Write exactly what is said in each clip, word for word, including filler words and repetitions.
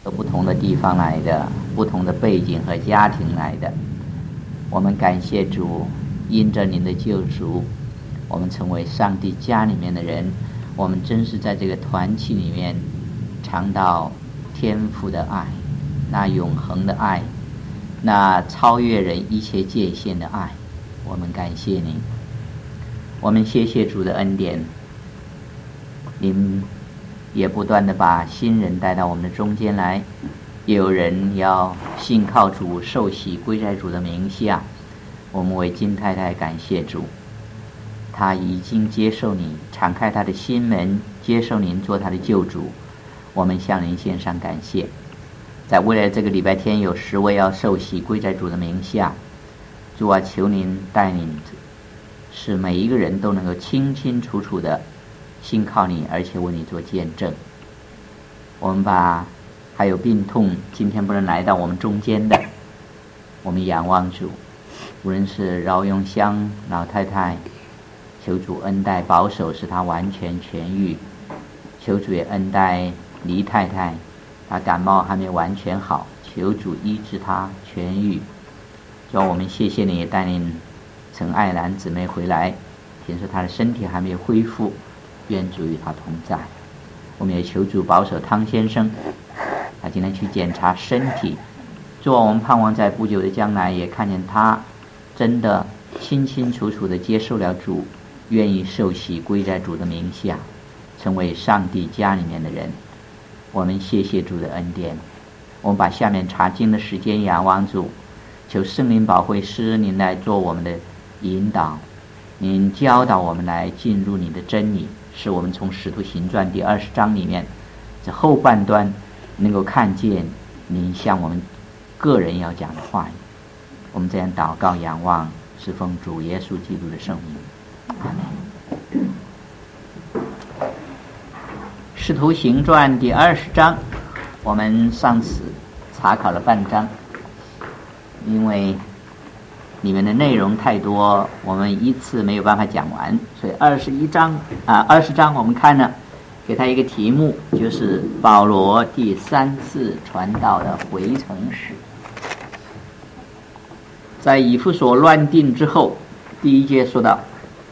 和不同的地方来的，不同的背景和家庭来的。我们感谢主，因着您的救赎，我们成为上帝家里面的人。我们真是在这个团契里面尝到天父的爱，那永恒的爱，那超越人一切界限的爱。我们感谢您，我们谢谢主的恩典。您也不断的把新人带到我们的中间来，也有人要信靠主，受洗归在主的名下。我们为金太太感谢主，她已经接受你，敞开她的心门，接受您做她的救主。我们向您献上感谢。在未来这个礼拜天，有十位要受洗归在主的名下。主啊，求您带领，使每一个人都能够清清楚楚的信靠你，而且为你做见证。我们把还有病痛今天不能来到我们中间的，我们仰望主，无论是饶永香老太太，求主恩待保守，使她完全痊愈。求主也恩待黎太太，她感冒还没完全好，求主医治她痊愈。主啊，我们谢谢你带领陈爱兰姊妹回来，听说她的身体还没有恢复，愿主与她同在。我们也求主保守汤先生，他今天去检查身体。主啊，我们盼望在不久的将来也看见他真的清清楚楚地接受了主，愿意受洗归在主的名下，成为上帝家里面的人。我们谢谢主的恩典。我们把下面查经的时间仰望主，求圣灵保惠师您来做我们的引导，您教导我们来进入你的真理，使我们从使徒行传第二十章里面这后半段能够看见您向我们个人要讲的话语。我们这样祷告仰望，是奉主耶稣基督的圣名，阿们。使徒行传第二十章，我们上次查考了半章，因为里面的内容太多，我们一次没有办法讲完，所以二十一章啊，二十章我们看了，给他一个题目，就是保罗第三次传道的回程史。在以弗所乱定之后，第一节说到，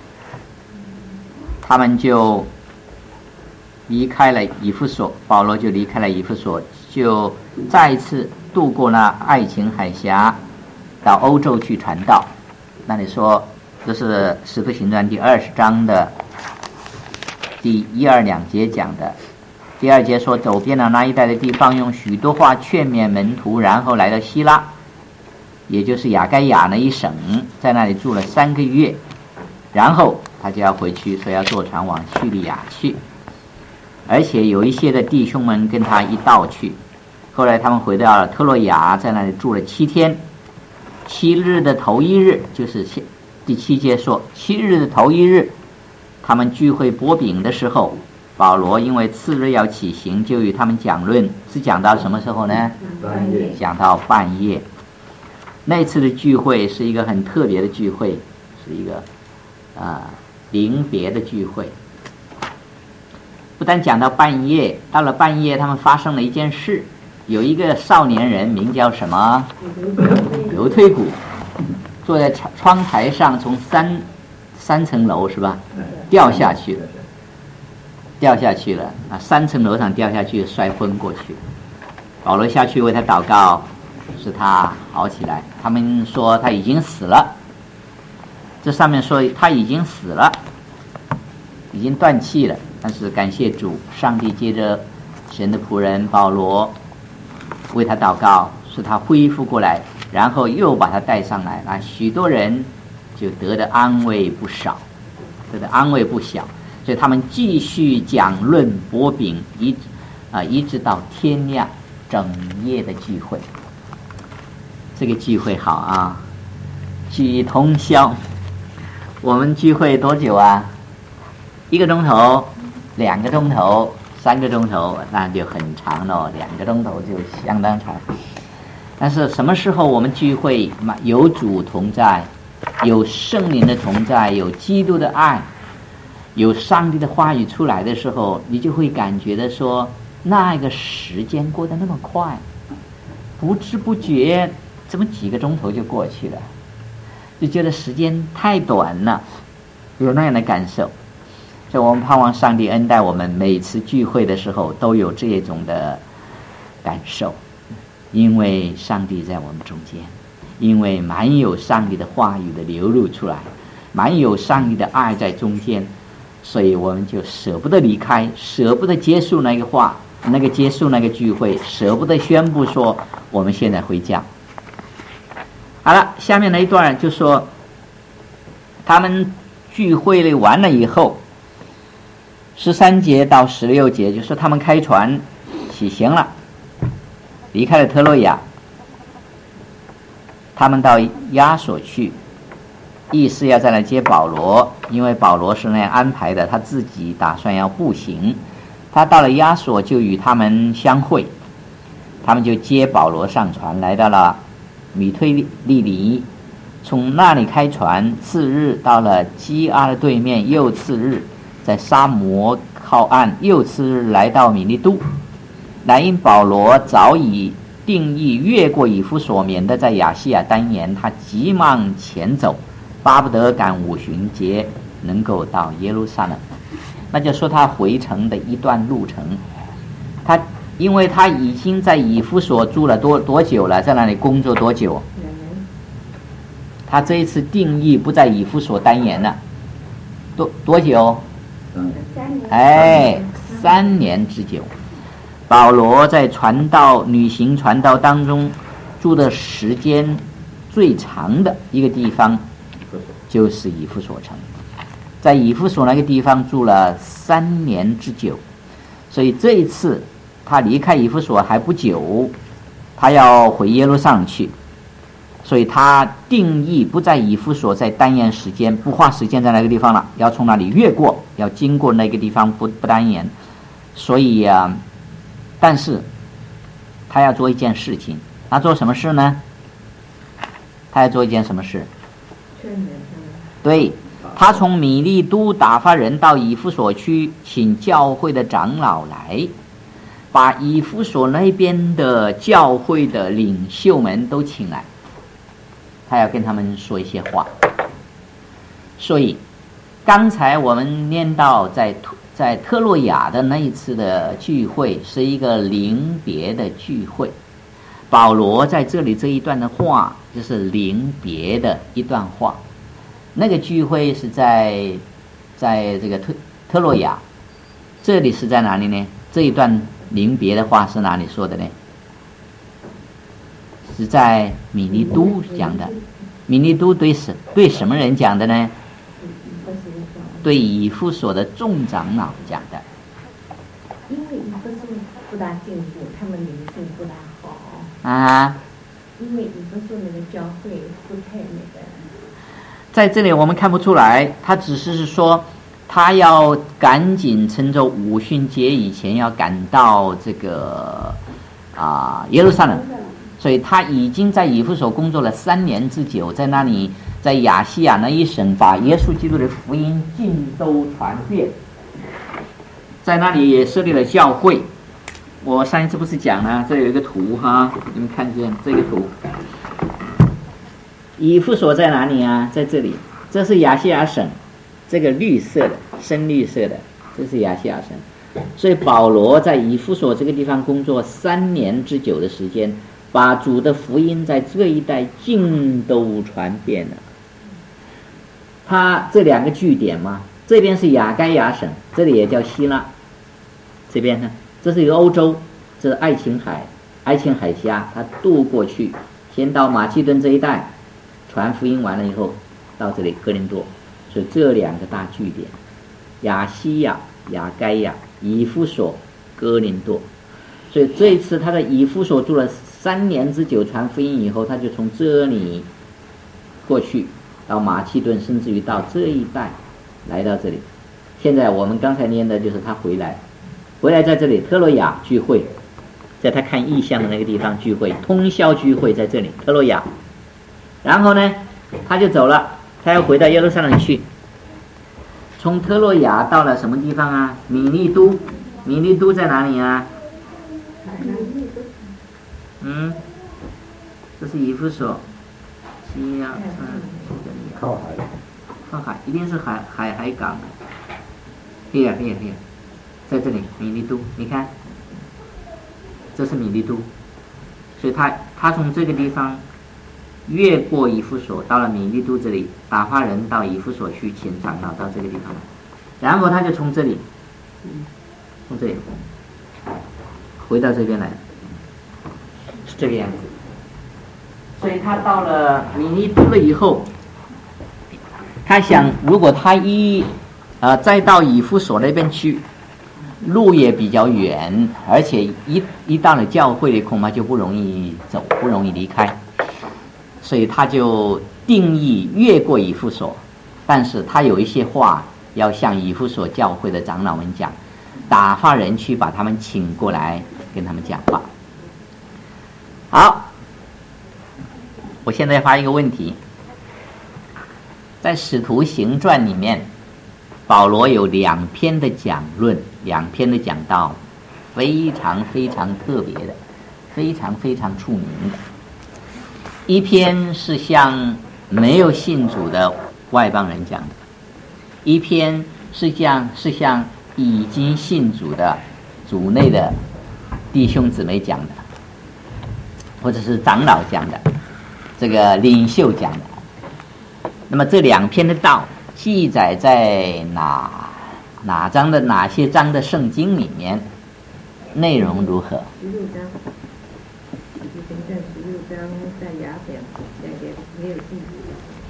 他们就离开了以弗所，保罗就离开了以弗所，就再一次渡过那爱琴海峡，到欧洲去传道。那你说这是使徒行传第二十章的第一二两节讲的。第二节说，走遍了那一带的地方，用许多话劝勉门徒，然后来到希拉，也就是亚该亚那一省，在那里住了三个月，然后他就要回去，说要坐船往叙利亚去，而且有一些的弟兄们跟他一道去。后来他们回到了特洛亚，在那里住了七天。七日的头一日，就是第七节说，七日的头一日，他们聚会擘饼的时候，保罗因为次日要起行，就与他们讲论，是讲到什么时候呢？ 半夜。 讲到半夜。那次的聚会是一个很特别的聚会，是一个啊临别的聚会。不但讲到半夜，到了半夜他们发生了一件事，有一个少年人名叫什么？刘推古，坐在窗台上，从三三层楼是吧掉下去了，掉下去了啊！三层楼上掉下去，摔昏过去。保罗下去为他祷告，使他好起来。他们说他已经死了，这上面说他已经死了，已经断气了。但是感谢主，上帝借着神的仆人保罗为他祷告，使他恢复过来，然后又把他带上来，那许多人就得的安慰不少，得的安慰不小。所以他们继续讲论擘饼，一啊一直到天亮，整夜的聚会。这个聚会好啊，聚通宵。我们聚会多久啊？一个钟头、两个钟头、三个钟头，那就很长了。两个钟头就相当长。但是什么时候我们聚会，有主同在，有圣灵的同在，有基督的爱，有上帝的话语出来的时候，你就会感觉的说， 那个时间过得那么快，不知不觉这么几个钟头就过去了，就觉得时间太短了，有那样的感受。所以我们盼望上帝恩待我们，每次聚会的时候都有这种的感受，因为上帝在我们中间，因为满有上帝的话语的流露出来，满有上帝的爱在中间，所以我们就舍不得离开，舍不得结束那个话，那个结束那个聚会，舍不得宣布说我们现在回家。好了，下面那一段就说他们聚会了完了以后，十三节到十六节就说他们开船起行了，离开了特洛亚，他们到亚索去，意思要在那接保罗，因为保罗是那样安排的，他自己打算要步行。他到了亚索就与他们相会，他们就接保罗上船，来到了米推利尼，从那里开船，次日到了基阿的对面，又次日在沙摩靠岸，又次日来到米利都。乃因保罗早已定义越过以弗所，免得在亚细亚单言，他急忙前走，巴不得赶五旬节能够到耶路撒冷。那就说他回程的一段路程，他因为他已经在以弗所住了多多久了，在那里工作多久，他这一次定义不在以弗所单言了，多多久？哎，三年之久。保罗在传道旅行传道当中住的时间最长的一个地方就是以弗所城，在以弗所那个地方住了三年之久，所以这一次他离开以弗所还不久，他要回耶路撒冷去，所以他定义不在以弗所，在单言时间，不花时间在那个地方了，要从那里越过，要经过那个地方，不不单言。所以啊，但是他要做一件事情，他做什么事呢？他要做一件什么事？对，他从米利都打发人到以弗所去，请教会的长老来，把以弗所那边的教会的领袖们都请来，他要跟他们说一些话。所以刚才我们念到在在特洛亚的那一次的聚会是一个临别的聚会，保罗在这里这一段的话就是临别的一段话。那个聚会是在在这个特特洛亚，这里是在哪里呢？这一段临别的话是哪里说的呢？是在米利都讲的。米利都对什对什么人讲的呢？对以弗所的众长老讲的。 因为以弗所不大进步，他们灵性不大好啊。 因为以弗所那个教会不太那个。 在这里我们看不出来，他只是说他要赶紧趁着五旬节以前要赶到这个啊、呃、耶路撒冷，所以他已经在以弗所工作了三年之久，在那里在亚细亚那一省把耶稣基督的福音尽都传遍，在那里也设立了教会。我上一次不是讲了，这有一个图哈，你们看见这个图？以弗所在哪里啊？在这里，这是亚细亚省，这个绿色的深绿色的，这是亚细亚省。所以保罗在以弗所这个地方工作三年之久的时间，把主的福音在这一带尽都传遍了。他这两个据点嘛，这边是亚该亚省，这里也叫希腊，这边呢，这是一个欧洲，这是爱琴海，爱琴海峡，他渡过去，先到马其顿这一带传福音完了以后，到这里哥林多，所以这两个大据点，亚细亚、亚该亚、以弗所、哥林多。所以这一次他在以弗所住了三年之久，传福音以后，他就从这里过去到马其顿，甚至于到这一带来到这里。现在我们刚才念的就是他回来，回来在这里特洛亚聚会，在他看异象的那个地方聚会，通宵聚会在这里特洛亚。然后呢，他就走了，他要回到耶路撒冷去。从特洛亚到了什么地方啊？米利都。米利都在哪里啊？ 嗯，这是以弗所，西亚，嗯， 靠海， 靠海，一定是海海海港。here here here， 在这里米利都，你看，这是米利都，所以他他从这个地方越过以弗所，到了米利都这里，打发人到以弗所去请长老到这个地方来，然后他就从这里，从这里回到这边来，是这个样子。所以他到了米利都了以后，他想，如果他一呃再到以弗所那边去，路也比较远，而且一一到了教会里恐怕就不容易走，不容易离开，所以他就定义越过以弗所，但是他有一些话要向以弗所教会的长老们讲，打发人去把他们请过来跟他们讲话。好，我现在发一个问题，在使徒行传里面，保罗有两篇的讲论，两篇的讲道，非常非常特别的，非常非常出名的。一篇是向没有信主的外邦人讲的，一篇是向是向已经信主的主内的弟兄姊妹讲的，或者是长老讲的，这个领袖讲的。那么这两篇的道记载在哪哪章的哪些章的圣经里面，内容如何？ 十六章，使徒行传十六章，在雅典，雅典没有信主。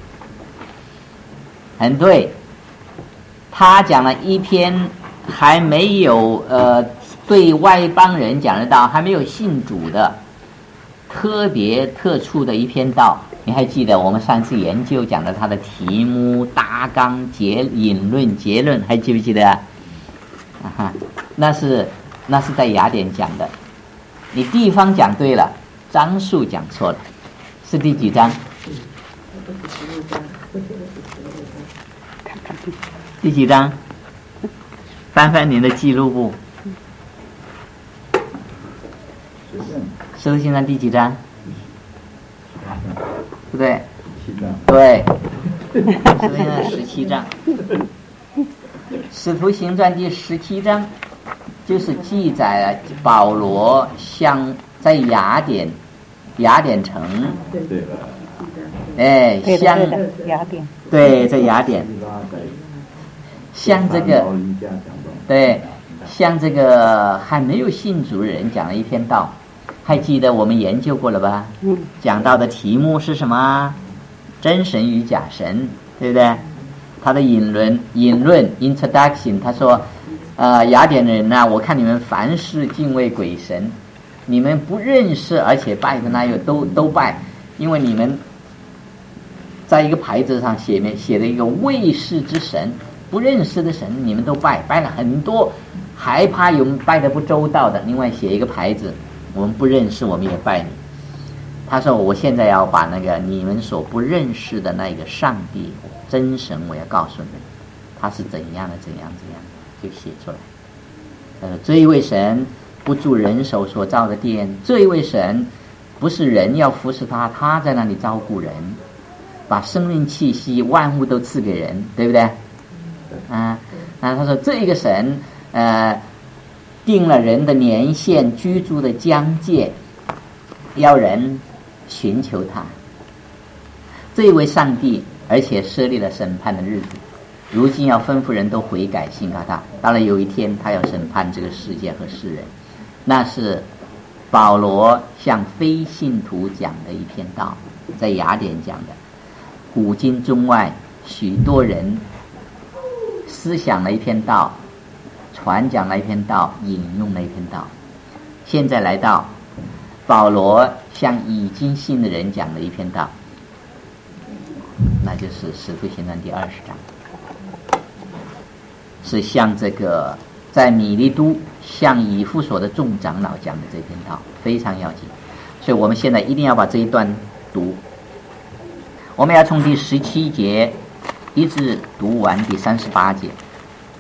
很对，他讲了一篇还没有呃对外邦人讲的道，还没有信主的特别特殊的一篇道。你还记得我们上次研究讲的他的题目、大纲、结引论、结论，还记不记得啊？啊哈，那是那是在雅典讲的。你地方讲对了，章数讲错了，是第几章？第几章？翻翻您的记录簿。使徒行传第几章？对不对？对，使徒行传十七章。使徒行传第十七章就是记载了保罗向在雅典雅典城，哎，向雅典， 对，在雅典，向这个对向这个还没有信主的人讲了一篇道。还记得我们研究过了吧？嗯，讲到的题目是什么？真神与假神，对不对？他的引论引论 introduction， 他说，呃，雅典人呐、啊，我看你们凡事敬畏鬼神，你们不认识而且拜的那个都都拜，因为你们在一个牌子上写面写了一个未识之神，不认识的神你们都拜，拜了很多，还怕有拜得不周到的，另外写一个牌子。我们不认识，我们也拜你。他说：“我现在要把那个你们所不认识的那个上帝真神，我要告诉你们，他是怎样的，怎样怎样，就写出来。呃，这一位神不住人手所造的殿，这一位神不是人要服侍他，他在那里照顾人，把生命气息万物都赐给人，对不对？啊，啊，他说这个神，呃。”定了人的年限、居住的疆界，要人寻求他。这一位上帝，而且设立了审判的日子，如今要吩咐人都悔改信靠他。到了有一天，他要审判这个世界和世人。那是保罗向非信徒讲的一篇道，在雅典讲的。古今中外许多人思想了一篇道，传讲了一篇道，引用了一篇道。现在来到保罗向已经信的人讲的一篇道，那就是使徒行传第二十章，是向这个在米利都向以弗所的众长老讲的这篇道，非常要紧。所以我们现在一定要把这一段读，我们要从第十七节一直读完第三十八节。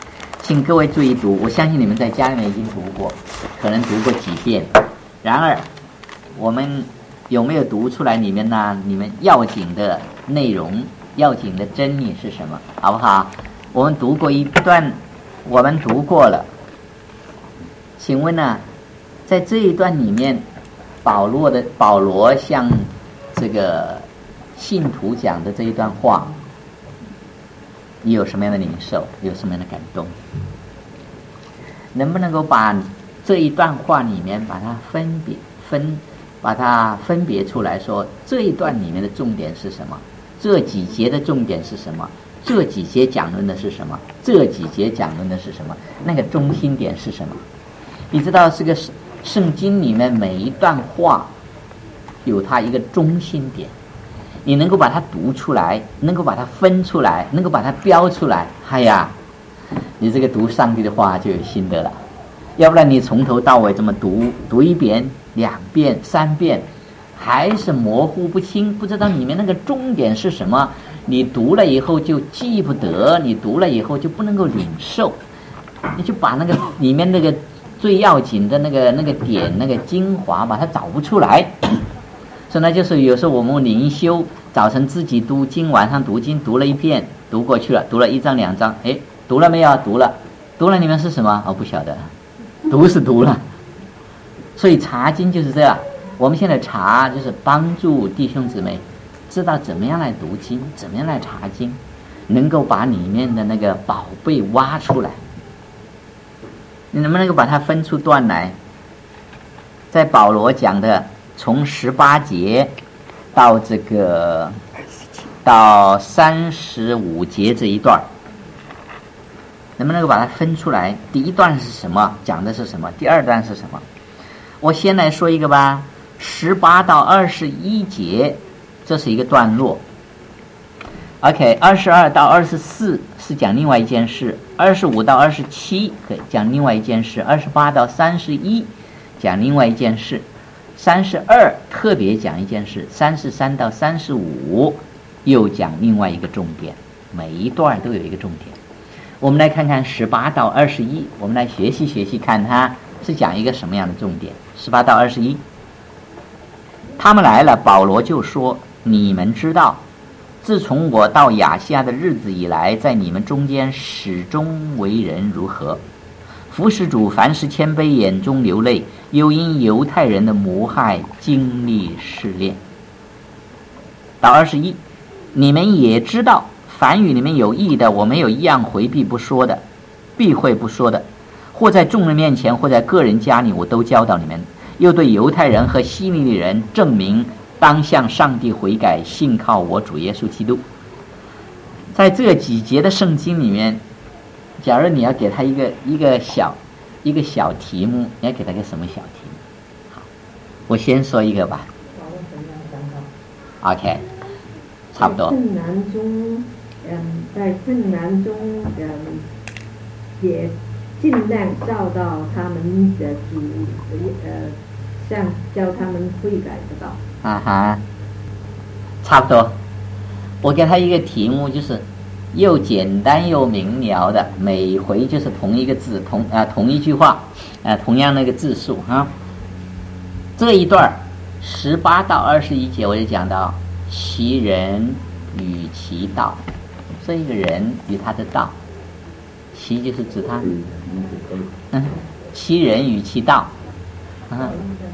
请各位注意读，我相信你们在家里面已经读过，可能读过几遍。然而，我们有没有读出来里面呢？你们要紧的内容、要紧的真理是什么？好不好？我们读过一段，我们读过了。请问呢，在这一段里面，保罗的保罗向这个信徒讲的这一段话，你有什么样的领受？有什么样的感动？能不能够把这一段话里面把它分别分，把它分别出来说，这一段里面的重点是什么？这几节的重点是什么？这几节讲论的是什么？这几节讲论的是什么？那个中心点是什么？你知道这个圣经里面每一段话有它一个中心点，你能够把它读出来，能够把它分出来，能够把它标出来，哎呀，你这个读上帝的话就有心得了。要不然你从头到尾这么读读一遍、两遍、三遍，还是模糊不清，不知道里面那个重点是什么。你读了以后就记不得，你读了以后就不能够领受，你就把那个里面那个最要紧的那个那个点、那个精华把它找不出来。所以呢，就是有时候我们灵修早晨自己读经，晚上读经，读了一遍，读过去了，读了一章两章，哎，读了没有？读了，读了里面是什么？哦，不晓得，读是读了。所以查经就是这样，我们现在查就是帮助弟兄姊妹知道怎么样来读经，怎么样来查经，能够把里面的那个宝贝挖出来。你能不能够把它分出段来？在保罗讲的从十八节到这个到三十五节这一段，能不能够把它分出来？第一段是什么？讲的是什么？第二段是什么？我先来说一个吧。十八到二十一节，这是一个段落。OK， 二十二到二十四是讲另外一件事，二十五到二十七可以讲另外一件事，二十八到三十一讲另外一件事，三十二特别讲一件事，三十三到三十五又讲另外一个重点，每一段都有一个重点。我们来看看十八到二十一，我们来学习学习，看它是讲一个什么样的重点。十八到二十一，他们来了，保罗就说：你们知道，自从我到亚细亚的日子以来，在你们中间始终为人如何，服侍主，凡事谦卑，眼中流泪，又因犹太人的谋害经历试炼。到二十一，你们也知道，凡与你们有益的，我没有一样回避不说的，避讳不说的，或在众人面前，或在个人家里，我都教导你们，又对犹太人和希利尼人证明当向上帝悔改，信靠我主耶稣基督。在这几节的圣经里面，假如你要给他一个一个小一个小题目，你要给他个什么小题目？好，我先说一个吧。OK， 差不多。 困难中，嗯，在困难中，嗯，也尽量照到他们的主，呃，向教他们悔改的道。 啊哈，差不多。我给他一个题目，就是又简单又明了的，每回就是同一个字，同啊、呃、同一句话，啊、呃、同样那个字数哈。这一段十八到二十一节，我就讲到其人与其道，这一个人与他的道，其就是指他，嗯，其人与其道，啊，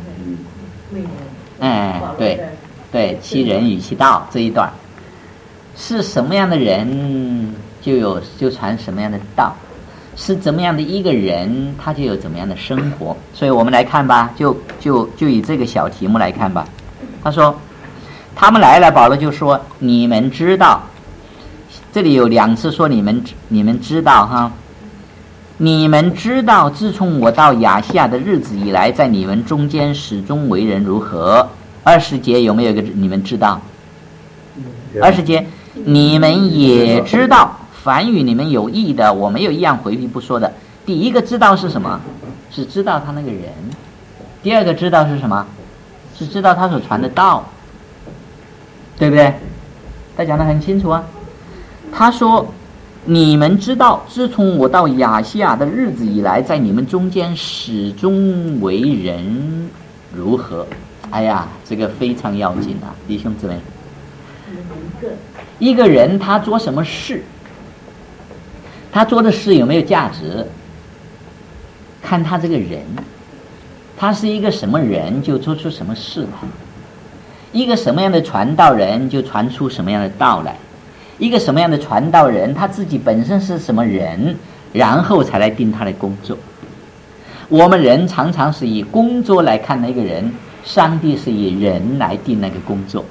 哎，对对，其人与其道这一段。是什么样的人就有就传什么样的道，是怎么样的一个人他就有怎么样的生活。所以我们来看吧，就就就以这个小题目来看吧。他说他们来了，保罗就说你们知道，这里有两次说你们你们知道哈，你们知道自从我到亚细亚的日子以来，在你们中间始终为人如何。二十节有没有一个你们知道？二十节你们也知道，凡与你们有益的，我没有一样回避不说的。第一个知道是什么？是知道他那个人。第二个知道是什么？是知道他所传的道，对不对？他讲得很清楚啊。他说你们知道，自从我到亚细亚的日子以来，在你们中间始终为人如何？哎呀，这个非常要紧啊，弟兄姊妹。一个人他做什么事，他做的事有没有价值，看他这个人，他是一个什么人，就做出什么事来。一个什么样的传道人，就传出什么样的道来。一个什么样的传道人，他自己本身是什么人，然后才来定他的工作。我们人常常是以工作来看那个人，上帝是以人来定那个工作。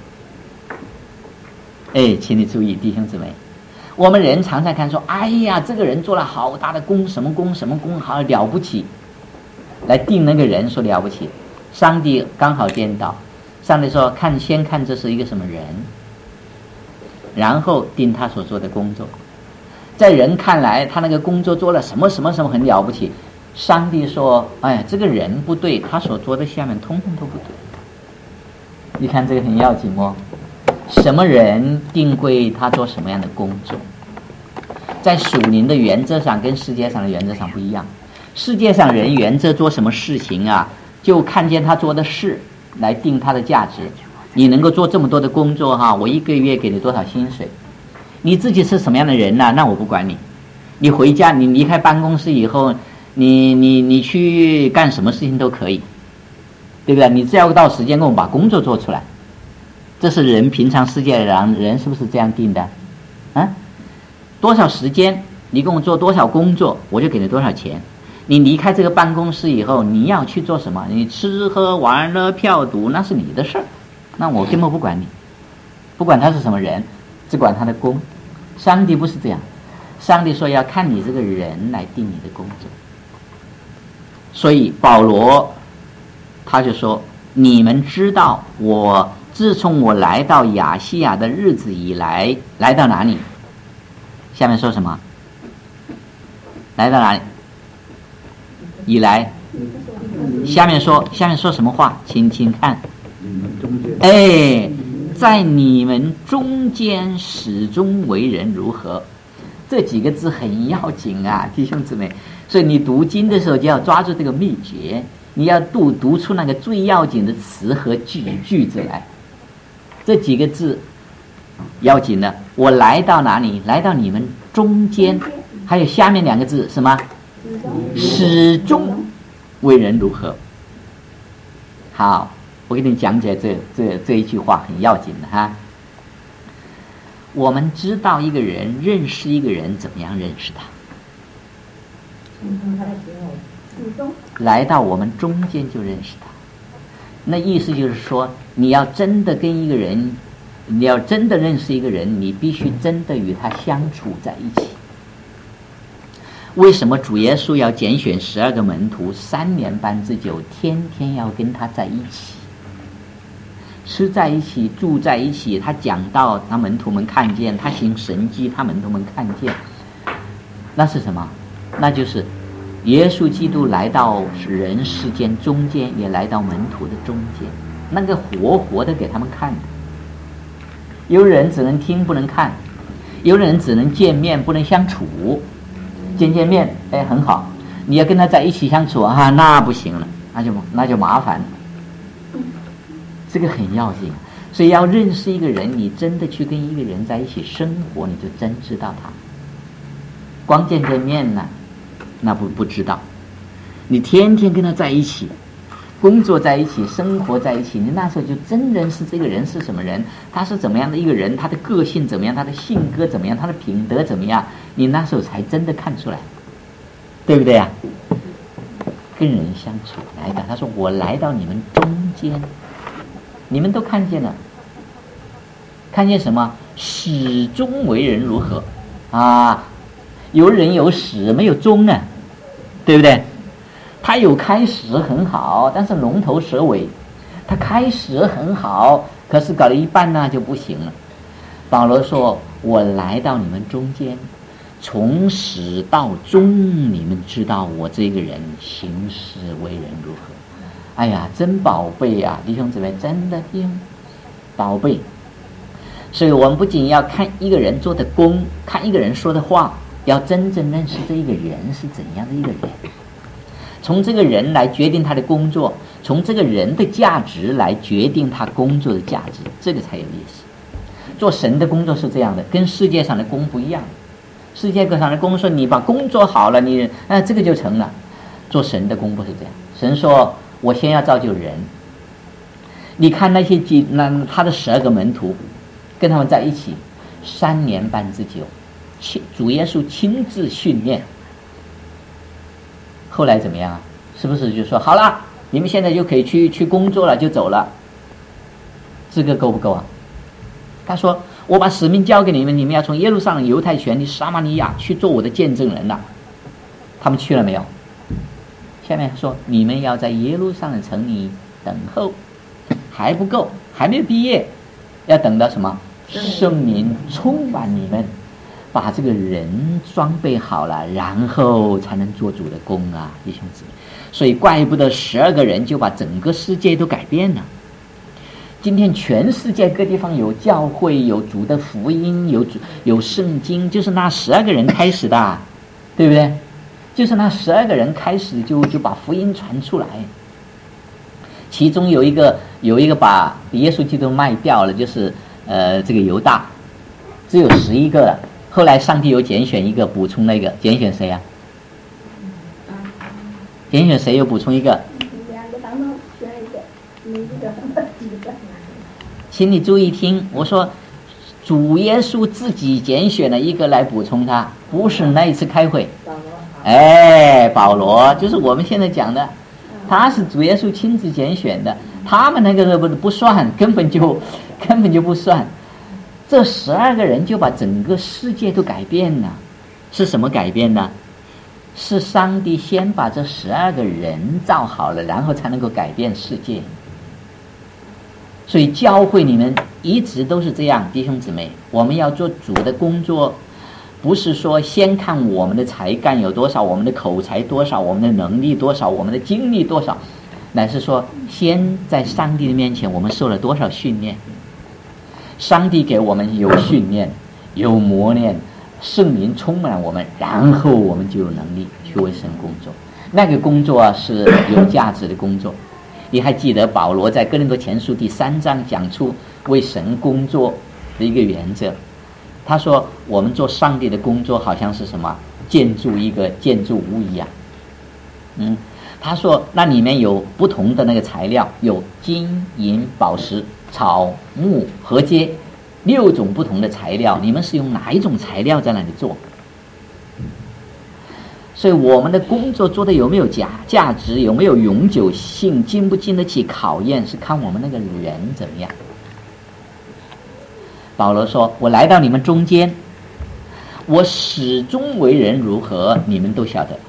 哎，请你注意，弟兄姊妹，我们人常常看说，哎呀，这个人做了好大的功，什么功什么功，好了不起，来定那个人说了不起。上帝刚好颠倒，上帝说看先看这是一个什么人，然后定他所做的工作。在人看来，他那个工作做了什么什么什么很了不起，上帝说，哎，这个人不对，他所做的下面通通都不对。你看这个很要紧哦，什么人定规他做什么样的工作。在属灵的原则上跟世界上的原则上不一样。世界上人原则做什么事情啊，就看见他做的事来定他的价值。你能够做这么多的工作哈，我一个月给你多少薪水。你自己是什么样的人呢、啊？那我不管你。你回家，你离开办公室以后，你你你去干什么事情都可以，对不对？你只要到时间给我们把工作做出来。这是人平常世界的人人是不是这样定的啊？多少时间你给我做多少工作，我就给你多少钱。你离开这个办公室以后，你要去做什么，你吃喝玩乐嫖赌那是你的事儿，那我根本不管你，不管他是什么人，只管他的功。上帝不是这样，上帝说要看你这个人来定你的工作。所以保罗他就说，你们知道我自从我来到亚细亚的日子以来，来到哪里？下面说什么？来到哪里？以来，下面说，下面说什么话？请请看。哎，在你们中间始终为人如何？这几个字很要紧啊，弟兄姊妹。所以你读经的时候就要抓住这个秘诀，你要读读出那个最要紧的词和句句子来。这几个字要紧的。我来到哪里？来到你们中间。还有下面两个字什么？始终为人如何？好，我给你讲解这这这一句话很要紧的哈。我们知道一个人，认识一个人，怎么样认识他？来到我们中间就认识他。那意思就是说，你要真的跟一个人，你要真的认识一个人，你必须真的与他相处在一起。为什么主耶稣要拣选十二个门徒，三年半之久，天天要跟他在一起，吃在一起，住在一起？他讲道，他门徒们看见；他行神迹，他门徒们看见。那是什么？那就是耶稣基督来到人世间中间，也来到门徒的中间，那个活活的给他们看的。有人只能听不能看，有人只能见面不能相处。见见面，哎，很好。你要跟他在一起相处啊，那不行了，那就那就麻烦了。这个很要紧，所以要认识一个人，你真的去跟一个人在一起生活，你就真知道他。光见见面呢，那不不知道。你天天跟他在一起，工作在一起，生活在一起，你那时候就真认识这个人是什么人，他是怎么样的一个人，他的个性怎么样，他的性格怎么样，他的品德怎么样，你那时候才真的看出来，对不对呀、啊？跟人相处来的，他说我来到你们中间，你们都看见了，看见什么？始终为人如何啊？有人有始，没有终啊，对不对？他有开始很好，但是龙头蛇尾。他开始很好，可是搞了一半呢就不行了。保罗说，我来到你们中间，从始到终，你们知道我这个人行事为人如何。哎呀，真宝贝啊，弟兄姊妹，真的弟兄宝贝。 所以我们不仅要看一个人做的功，看一个人说的话，要真正认识这一个人是怎样的一个人，从这个人来决定他的工作，从这个人的价值来决定他工作的价值，这个才有意思。做神的工作是这样的，跟世界上的工不一样。世界上的工说你把工做好了，你呃这个就成了。做神的工不是这样，神说我先要造就人。你看那些几那他的十二个门徒，跟他们在一起三年半之久，主耶稣亲自训练。后来怎么样啊？是不是就说好了，你们现在就可以去去工作了，就走了？这个够不够啊？他说我把使命交给你们，你们要从耶路撒冷、犹太全地、撒玛利亚去做我的见证人了。他们去了没有？下面说你们要在耶路撒冷城里等候，还不够，还没有毕业，要等到什么？圣灵充满你们，把这个人装备好了，然后才能做主的工啊，弟兄姊妹。所以怪不得十二个人就把整个世界都改变了。今天全世界各地方有教会，有主的福音，有主有圣经，就是那十二个人开始的，对不对？就是那十二个人开始就就把福音传出来。其中有一个有一个把耶稣基督卖掉了，就是呃这个犹大，只有十一个了。后来上帝又拣选一个补充那个，拣选谁啊？拣选谁又补充一个？ 两个当中选一个，你一个几个？ 请你注意听，我说主耶稣自己拣选了一个来补充他，不是那一次开会。哎，保罗就是我们现在讲的，他是主耶稣亲自拣选的，他们那个不不算，根本就根本就不算。这十二个人就把整个世界都改变了，是什么改变呢？是上帝先把这十二个人造好了，然后才能够改变世界。所以教会你们一直都是这样，弟兄姊妹，我们要做主的工作，不是说先看我们的才干有多少，我们的口才多少，我们的能力多少，我们的经历多少，乃是说先在上帝的面前我们受了多少训练。上帝给我们有训练，有磨练，圣灵充满我们，然后我们就有能力去为神工作。那个工作啊是有价值的工作。你还记得保罗在哥林多前书第三章讲出为神工作的一个原则，他说我们做上帝的工作好像是什么？建筑一个建筑物一样。嗯，他说那里面有不同的那个材料，有金银宝石草木禾秸，六种不同的材料，你们是用哪一种材料在那里做？所以我们的工作做的有没有价价值，有没有永久性，经不经得起考验，是看我们那个人怎么样。保罗说我来到你们中间，我始终为人如何，你们都晓得。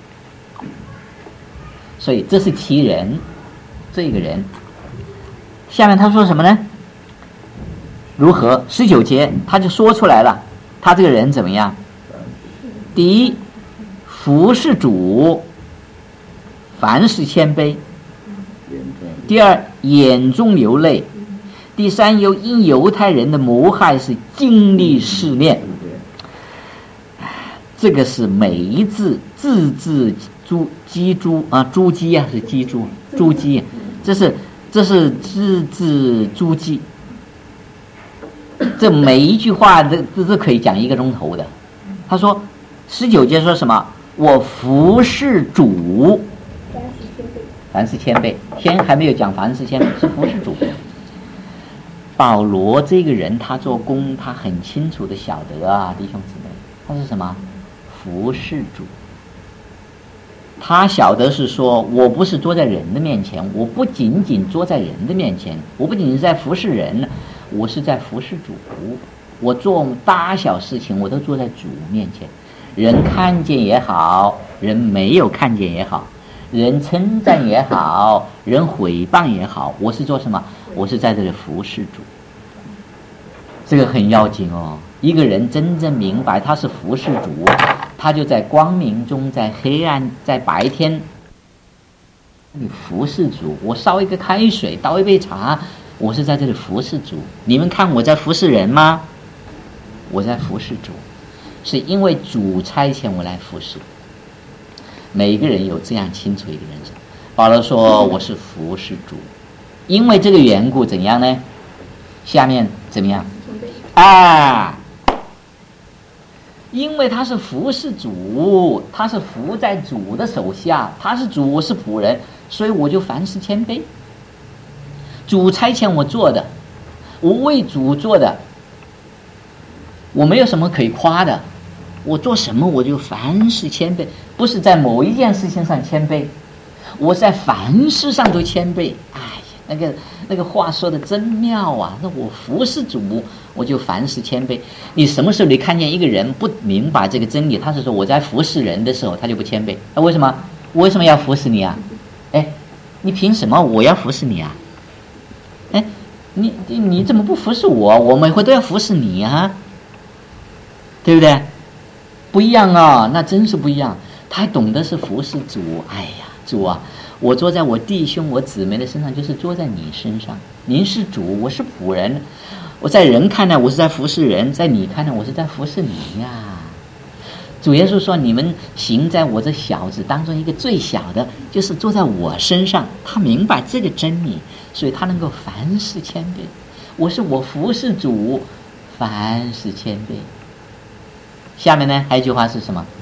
所以这是其人，这个人下面他说什么呢？如何？十九节他就说出来了，他这个人怎么样？第一，服侍主，凡事谦卑；第二，眼中流泪；第三，又因犹太人的谋害是经历试炼。这个是每一字字字珠鸡珠啊，珠鸡啊，是鸡珠珠鸡，这是这是字字珠鸡。这每一句话这这这可以讲一个钟头的。他说十九节说什么？我服侍主，凡事谦卑。先还没有讲凡事谦卑，是服侍主。保罗这个人他做工他很清楚的晓得啊，弟兄姊妹，他是什么？服侍主。他晓得是说我不是坐在人的面前，我不仅仅坐在人的面前，我不仅是在服侍人，我是在服侍主。我做大小事情我都坐在主面前，人看见也好，人没有看见也好，人称赞也好，人毁谤也好，我是做什么？我是在这里服侍主。这个很要紧哦。一个人真正明白他是服侍主，他就在光明中，在黑暗，在白天你服侍主。我烧一个开水，倒一杯茶， 我是在这里服侍主。你们看我在服侍人吗？我在服侍主，是因为主差遣我来服侍。每一个人有这样清楚一个人生。保罗说我是服侍主，因为这个缘故怎样呢？下面怎么样啊？因为他是服侍主，他是服在主的手下，他是主，我是仆人，所以我就凡事谦卑。主差遣我做的，我为主做的，我没有什么可以夸的，我做什么我就凡事谦卑，不是在某一件事情上谦卑，我在凡事上都谦卑。哎呀，那个那个话说的真妙啊！那我服侍主，我就凡事谦卑。你什么时候你看见一个人不明白这个真理，他是说我在服侍人的时候他就不谦卑，那为什么？我为什么要服侍你啊？哎，你凭什么我要服侍你啊？哎，你你你怎么不服侍我？我每回都要服侍你啊，对不对？不一样啊，那真是不一样。他还懂得是服侍主。哎呀，主啊，我坐在我弟兄我姊妹的身上，就是坐在你身上。您是主，我是仆人。我在人看来我是在服侍人，在你看来我是在服侍你呀。主耶稣说，你们行在我这小子当中一个最小的，就是坐在我身上。他明白这个真理，所以他能够凡事谦卑。我是我服侍主，凡事谦卑。下面呢还有一句话是什么？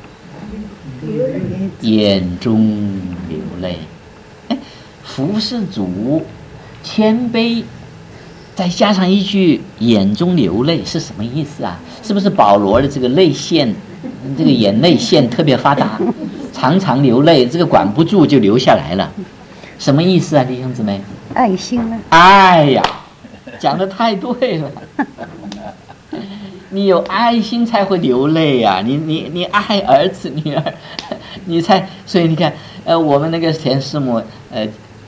眼中流泪。哎，服侍主谦卑，再加上一句眼中流泪是什么意思啊？是不是保罗的这个泪腺，这个眼泪腺特别发达，常常流泪，这个管不住就流下来了？什么意思啊，弟兄姊妹？ 爱心呢？ 哎呀，讲得太对了。你有爱心才会流泪啊！你你你爱儿子女儿，你才所以你看，呃，我们那个田师母，呃，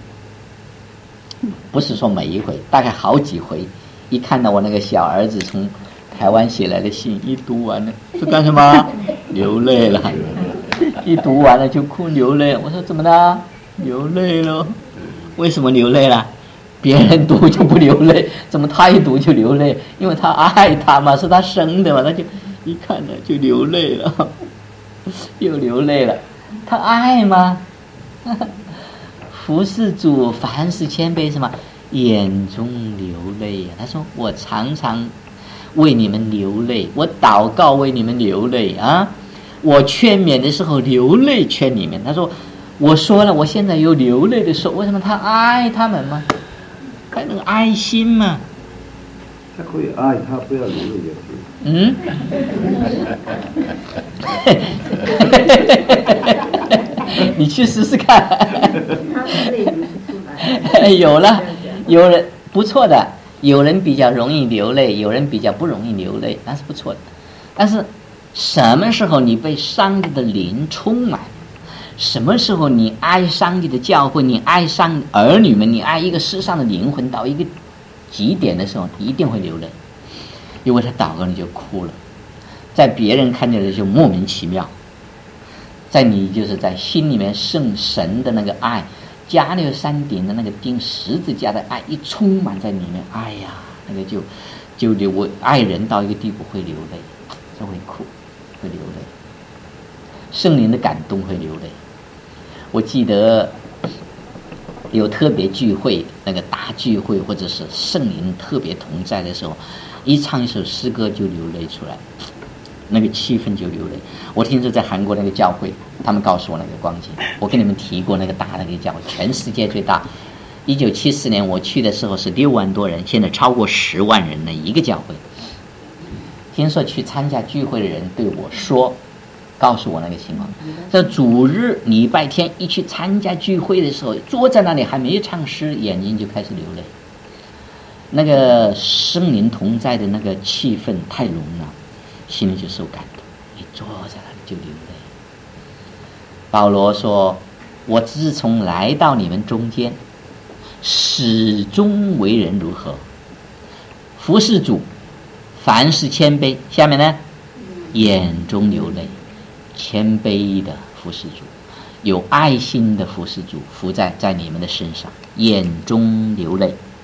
不是说每一回，大概好几回，一看到我那个小儿子从台湾写来的信，一读完了就干什么？流泪了，一读完了就哭流泪。我说怎么了？流泪了。为什么流泪了？别人读就不流泪，怎么他一读就流泪？因为他爱他嘛，是他生的嘛，他就一看了就流泪了，又流泪了。他爱吗？服侍主，凡事谦卑，什么？眼中流泪呀！他说我常常为你们流泪，我祷告为你们流泪啊！我劝勉的时候流泪劝你们。他说我说了，我现在有流泪的时候，为什么？他爱他们吗？还能爱心吗？ 他可以爱他，不要流泪也可以。 嗯？你去试试看。有了，有人不错的，有人比较容易流泪，有人比较不容易流泪，那是不错的。但是什么时候你被上帝的灵充满？什么时候你爱上帝的教会，你爱上儿女们，你爱一个世上的灵魂到一个极点的时候，你一定会流泪，因为他祷告你就哭了，在别人看见的就莫名其妙，在你就是在心里面圣神的那个爱，加六山顶的那个钉十字架的爱一充满在里面，哎呀，那个就就流，我爱人到一个地步会流泪，就会哭，会流泪，圣灵的感动会流泪。我记得有特别聚会，那个大聚会或者是圣灵特别同在的时候，一唱一首诗歌就流泪出来，那个气氛就流泪。我听说在韩国那个教会，他们告诉我那个光景，我跟你们提过那个大那个教会，全世界最大。一九七四年我去的时候是六万多人，现在超过十万人的一个教会。听说去参加聚会的人对我说，告诉我那个情况，在主日礼拜天一去参加聚会的时候，坐在那里还没唱诗，眼睛就开始流泪。那个圣灵同在的那个气氛太浓了，心里就受感动，一坐在那里就流泪。保罗说，我自从来到你们中间，始终为人如何？服侍主，凡事谦卑。下面呢，眼中流泪，谦卑的服侍主，有爱心的服侍主，服在在你们的身上，眼中流泪。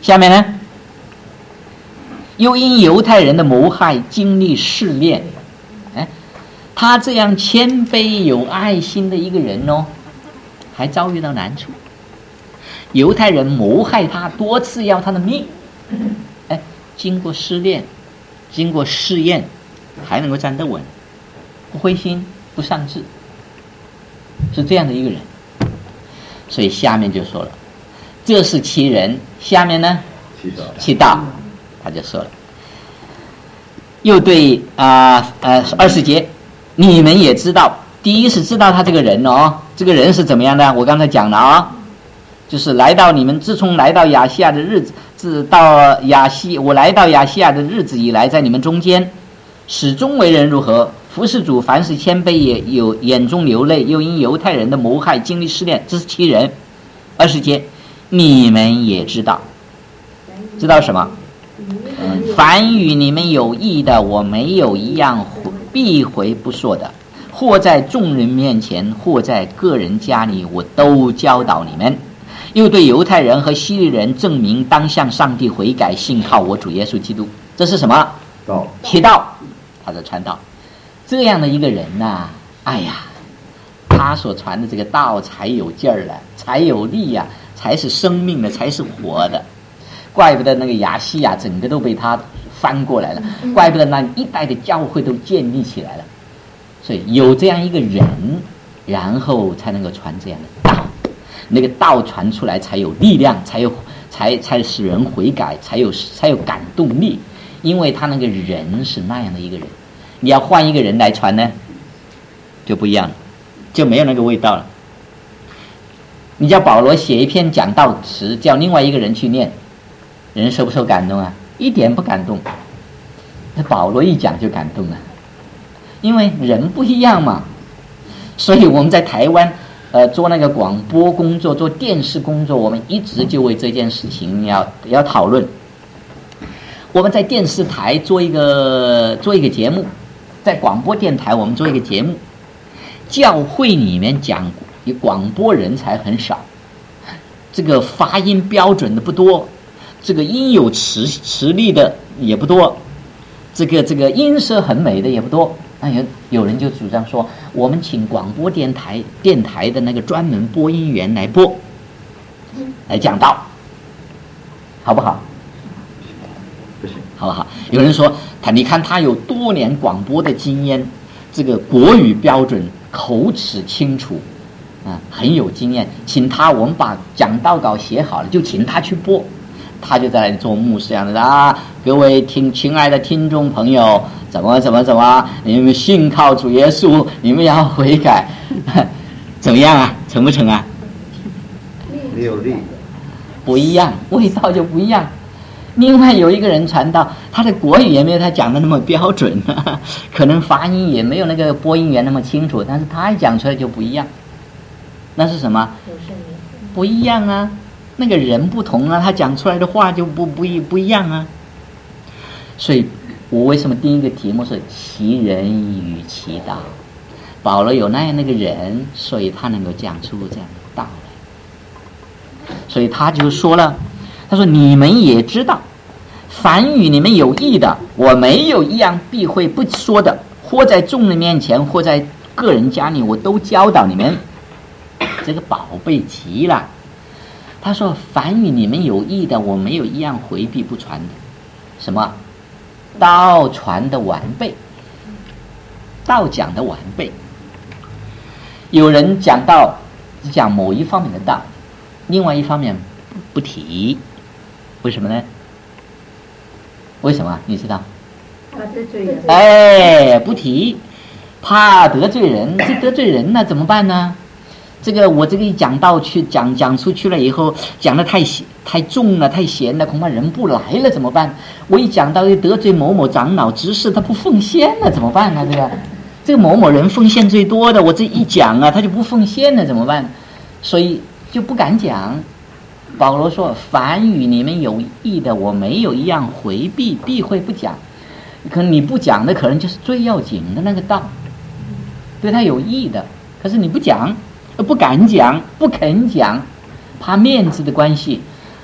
下面呢，又因犹太人的谋害经历试炼。哎，他这样谦卑有爱心的一个人哦，还遭遇到难处。犹太人谋害他，多次要他的命。哎，经过试炼，经过试验，还能够站得稳，不灰心，不丧志，是这样的一个人。所以下面就说了，这是其人。下面呢，其道，他就说了，又对啊呃二十节，你们也知道，第一是知道他这个人哦，这个人是怎么样的？我刚才讲了啊、哦，就是来到你们自从来到亚细亚的日子，自到亚细我来到亚细亚的日子以来，在你们中间，始终为人如何？服侍主，凡事谦卑，也有眼中流泪，又因犹太人的谋害经历试炼，这是其人。二十节，你们也知道，知道什么？嗯，凡与你们有益的，我没有一样避讳不说的，或在众人面前，或在个人家里，我都教导你们。又对犹太人和希利人证明，当向上帝悔改，信靠我主耶稣基督。这是什么？ 道， 其道，他的传道。这样的一个人呐、啊，哎呀，他所传的这个道才有劲儿了，才有力呀、啊，才是生命的，才是活的。怪不得那个亚细亚整个都被他翻过来了，怪不得那一代的教会都建立起来了。所以有这样一个人，然后才能够传这样的道，那个道传出来才有力量，才有才才使人悔改，才有才有感动力，因为他那个人是那样的一个人。你要换一个人来传呢，就不一样了，就没有那个味道了。你叫保罗写一篇讲道词，叫另外一个人去念，人受不受感动啊？一点不感动。那保罗一讲就感动了，因为人不一样嘛。所以我们在台湾呃做那个广播工作，做电视工作，我们一直就为这件事情要要讨论。我们在电视台做一个做一个节目，在广播电台我们做一个节目，教会里面讲广播人才很少，这个发音标准的不多，这个音有磁磁力的也不多，这个这个音色很美的也不多。那有有人就主张说，我们请广播电台电台的那个专门播音员来播，来讲道，好不好？ 不行， 好不好？有人说他，你看他有多年广播的经验，这个国语标准，口齿清楚，啊，很有经验。请他，我们把讲道稿写好了，就请他去播，他就在那里做牧师一样的啊。各位听亲爱的听众朋友，怎么怎么怎么，你们信靠主耶稣，你们要悔改，怎么样啊？成不成啊？ 没有力， 不一样，味道就不一样。另外有一个人传道，他的国语也没有他讲的那么标准、啊、可能发音也没有那个播音员那么清楚，但是他一讲出来就不一样。那是什么？不一样啊，那个人不同啊，他讲出来的话就不不一不一样啊。所以我为什么第一个题目是其人与其道？保罗有那样那个人，所以他能够讲出这样的道来。所以他就说了，他说你们也知道，凡与你们有益的，我没有一样避讳不说的，或在众人面前，或在个人家里，我都教导你们。这个宝贝极了。他说凡与你们有益的，我没有一样回避不传的。什么？道传的完备，道讲的完备。有人讲到讲某一方面的道，另外一方面不提，为什么呢？为什么？你知道？ 怕得罪人。 哎，不提，怕得罪人。这得罪人那怎么办呢？这个我这个一讲道去讲讲出去了以后，讲得太太重了，太闲了，恐怕人不来了怎么办？我一讲到得罪某某长老执事，他不奉献了怎么办呢？这个这个某某人奉献最多的，我这一讲啊，他就不奉献了怎么办？所以就不敢讲。保罗说凡与你们有益的，我没有一样回避避讳不讲。可能你不讲的可能就是最要紧的那个道，对他有益的，可是你不讲，不敢讲，不肯讲，怕面子的关系，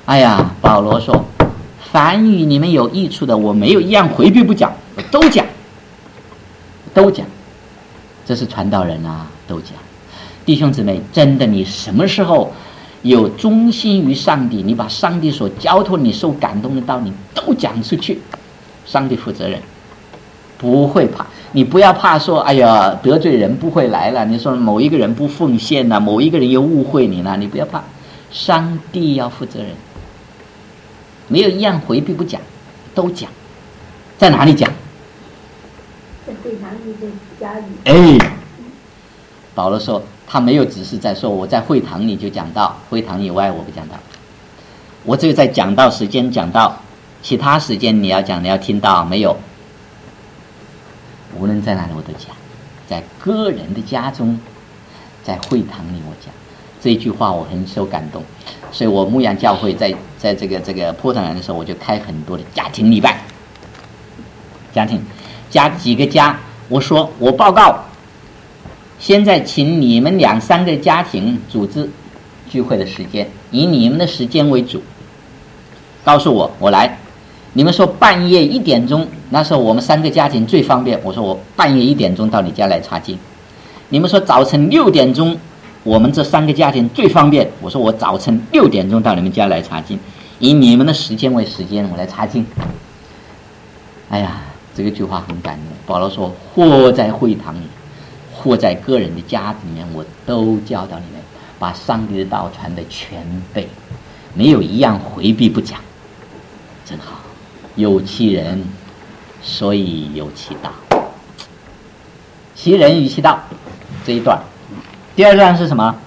哎呀，保罗说，凡与你们有益处的，我没有一样回避不讲，我都讲，都讲。这是传道人啊，都讲。弟兄姊妹，真的，你什么时候有忠心于上帝，你把上帝所交托你受感动的道理都讲出去，上帝负责任，不会怕。你不要怕说，哎呀，得罪人不会来了，你说某一个人不奉献了，某一个人又误会你了，你不要怕，上帝要负责任，没有一样回避不讲，都讲。在哪里讲？ 在会堂里，在家里。 哎，保罗说他没有只是在说我在会堂里就讲道，会堂以外我不讲道，我只有在讲道时间讲道，其他时间你要讲你要听到没有？无论在哪里我都讲，在个人的家中，在会堂里我讲。这一句话我很受感动，所以我牧养教会在在这个这个波特兰的时候，我就开很多的家庭礼拜，家庭加几个家，我说我报告，现在请你们两三个家庭组织聚会的时间，以你们的时间为主，告诉我，我来。你们说半夜一点钟，那时候我们三个家庭最方便，我说我半夜一点钟到你家来查经。你们说早晨六点钟，我们这三个家庭最方便，我说我早晨六点钟到你们家来查经，以你们的时间为时间，我来查经。哎呀，这个句话很感人。保罗说，或在会堂里，或在个人的家里面，我都教导你们，把上帝的道传得全备，没有一样回避不讲，真好。有其人，所以有其道。其人与其道，这一段。第二段是什么？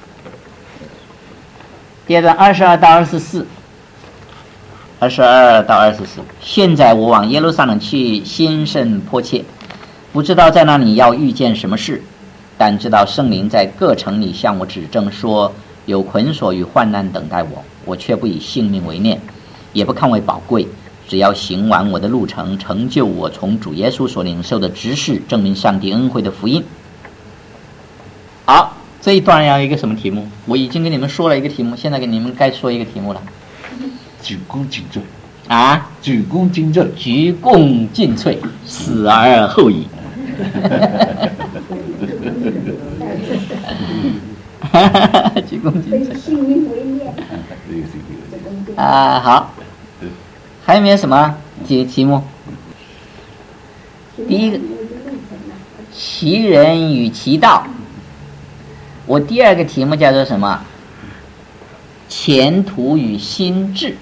第二段二十二到二十四，二十二到二十四。现在我往耶路撒冷去，心甚迫切，不知道在那里要遇见什么事，但知道圣灵在各城里向我指证说，有捆锁与患难等待我，我却不以性命为念，也不看为宝贵。只要行完我的路程，成就我从主耶稣所领受的职事，证明上帝恩惠的福音。好，这一段要一个什么题目？我已经跟你们说了一个题目，现在给你们该说一个题目了。 鞠躬尽瘁啊！ 鞠躬尽瘁， 鞠躬尽瘁，死而后已。鞠躬尽瘁。 性命为念。 啊，好。还有没有什么题题目？第一个，其人与其道。我第二个题目叫做什么？前途与心智。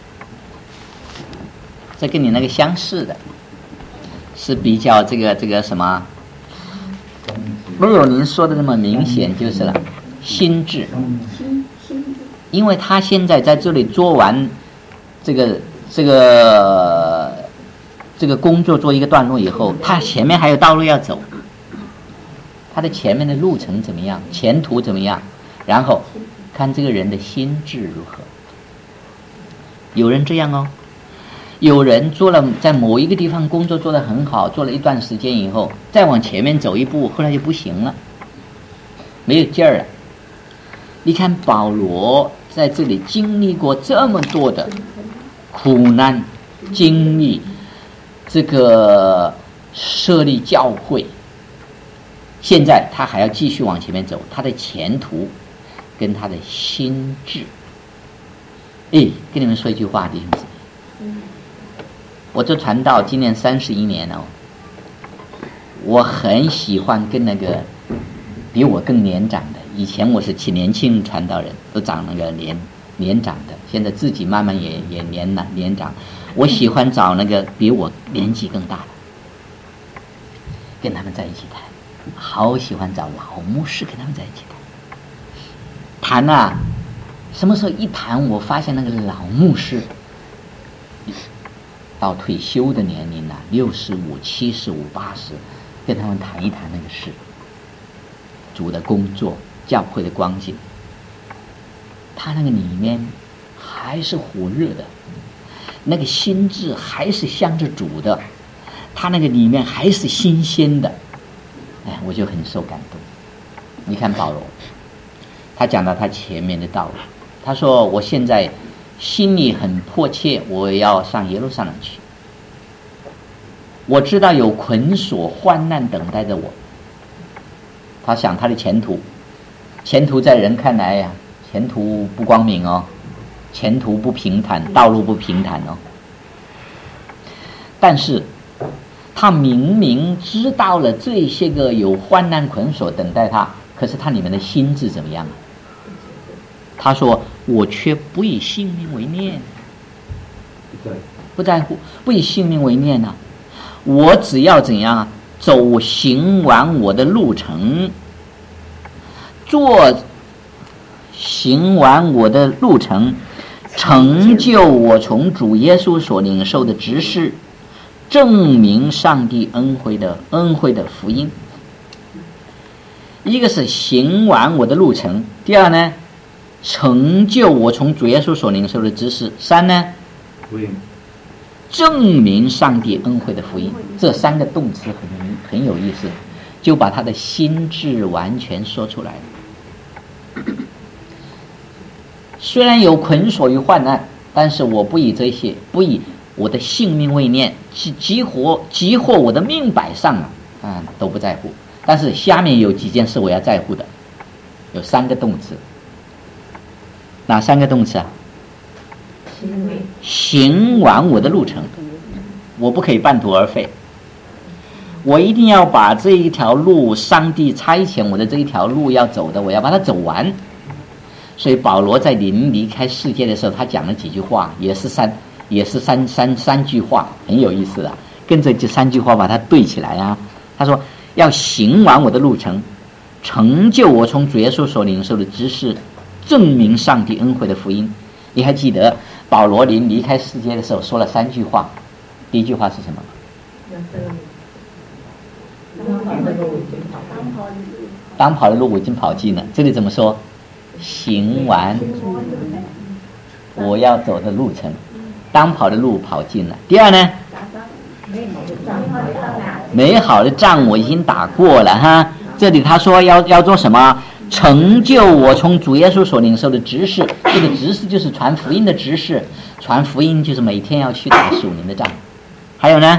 这跟你那个相似的，是比较这个这个什么？没有您说的那么明显就是了。心智，因为他现在在这里做完这个。这个这个工作做一个段落以后，他前面还有道路要走，他的前面的路程怎么样，前途怎么样，然后看这个人的心智如何。有人这样哦，有人做了在某一个地方工作做得很好，做了一段时间以后，再往前面走一步，后来就不行了，没有劲儿了。你看保罗在这里经历过这么多的苦难，经历这个设立教会，现在他还要继续往前面走，他的前途跟他的心智。哎，跟你们说一句话，弟兄姊妹，我做传道今年三十一年了，我很喜欢跟那个比我更年长的，以前我是起年轻传道人，都长那个年年长的，现在自己慢慢也也年了年长，我喜欢找那个比我年纪更大的，跟他们在一起谈，好喜欢找老牧师跟他们在一起谈。谈啊，什么时候一谈，我发现那个老牧师到退休的年龄了，六十五、七十五、八十，跟他们谈一谈那个事，主的工作、教会的光景。他那个里面还是火热的，那个心智还是向着主的，他那个里面还是新鲜的，哎，我就很受感动。你看保罗，他讲到他前面的道路，他说我现在心里很迫切，我要上耶路撒冷去。我知道有捆锁患难等待着我。他想他的前途，前途在人看来呀，前途不光明哦，前途不平坦，道路不平坦哦。但是他明明知道了这些个有患难捆锁等待他，可是他里面的心智怎么样啊？他说：“我却不以性命为念，不在乎，不以性命为念啊！我只要怎样啊？走行完我的路程，做行完我的路程，成就我从主耶稣所领受的职事，证明上帝恩惠的恩惠的福音。一个是行完我的路程，第二呢，成就我从主耶稣所领受的知识，三呢，证明上帝恩惠的福音。这三个动词很很有意思，就把他的心智完全说出来了。虽然有捆锁与患难，但是我不以这些，不以我的性命为念，急急活急或我的命摆上了啊，都不在乎。但是下面有几件事我要在乎的，有三个动词。哪三个动词啊？行完我的路程，我不可以半途而废，我一定要把这一条路，上帝差遣我的这一条路要走的，我要把它走完。所以保罗在临离开世界的时候，他讲了几句话，也是三也是三三三句话，很有意思的，跟着这三句话把它对起来啊。他说要行完我的路程，成就我从主耶稣所领受的知识，证明上帝恩惠的福音。你还记得保罗临离开世界的时候说了三句话，第一句话是什么？当跑的路我已经跑尽了。这里怎么说？行完我要走的路程，当跑的路跑尽了。第二呢，美好的仗我已经打过了哈。这里他说要要做什么？成就我从主耶稣所领受的职事。这个职事就是传福音的职事，传福音就是每天要去打属灵的仗。还有呢，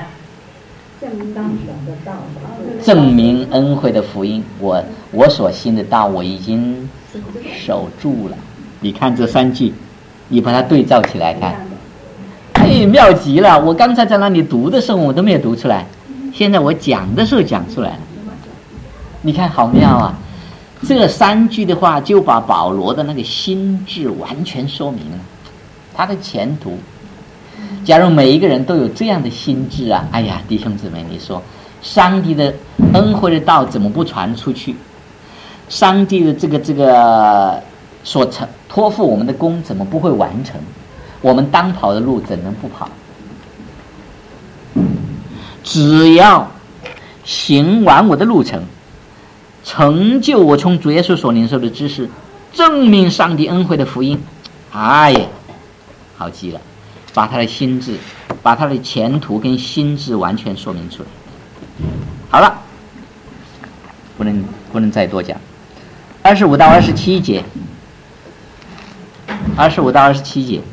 证明恩惠的福音，我我所信的道我已经守住了。你看这三句，你把它对照起来看，哎，妙极了！我刚才在那里读的时候我都没有读出来，现在我讲的时候讲出来了。你看好妙啊！这三句的话就把保罗的那个心智完全说明了，他的前途。假如每一个人都有这样的心智啊，哎呀，弟兄姊妹，你说上帝的恩惠的道怎么不传出去？上帝的这个这个所成托付我们的功怎么不会完成？我们当跑的路怎能不跑？只要行完我的路程，成就我从主耶稣所领受的知识，证明上帝恩惠的福音。哎呀，好极了，把他的心智，把他的前途跟心智完全说明出来。好了，不能不能再多讲。二十五到二十七节，二十五到二十七节，